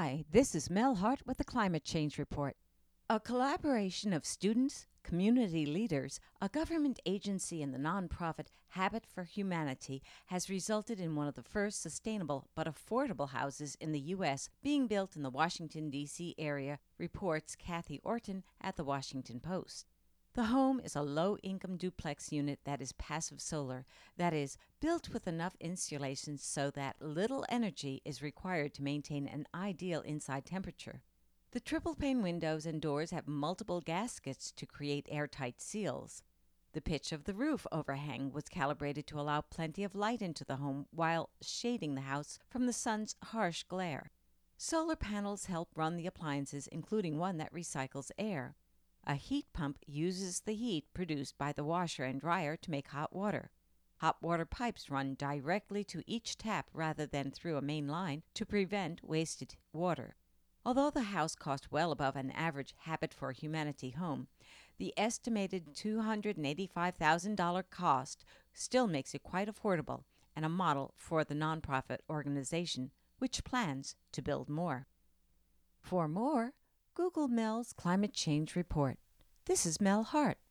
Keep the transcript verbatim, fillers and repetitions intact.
Hi, this is Mel Hart with the Climate Change Report. A collaboration of students, community leaders, a government agency, and the nonprofit Habit for Humanity has resulted in one of the first sustainable but affordable houses in the U S being built in the Washington, D C area, reports Kathy Orton at the Washington Post. The home is a low-income duplex unit that is passive solar, that is, built with enough insulation so that little energy is required to maintain an ideal inside temperature. The triple-pane windows and doors have multiple gaskets to create airtight seals. The pitch of the roof overhang was calibrated to allow plenty of light into the home while shading the house from the sun's harsh glare. Solar panels help run the appliances, including one that recycles air. A heat pump uses the heat produced by the washer and dryer to make hot water. Hot water pipes run directly to each tap rather than through a main line to prevent wasted water. Although the house cost well above an average Habit for Humanity home, the estimated two hundred eighty-five thousand dollars cost still makes it quite affordable and a model for the nonprofit organization, which plans to build more. For more, Google Mel's Climate Change Report. This is Mel Hart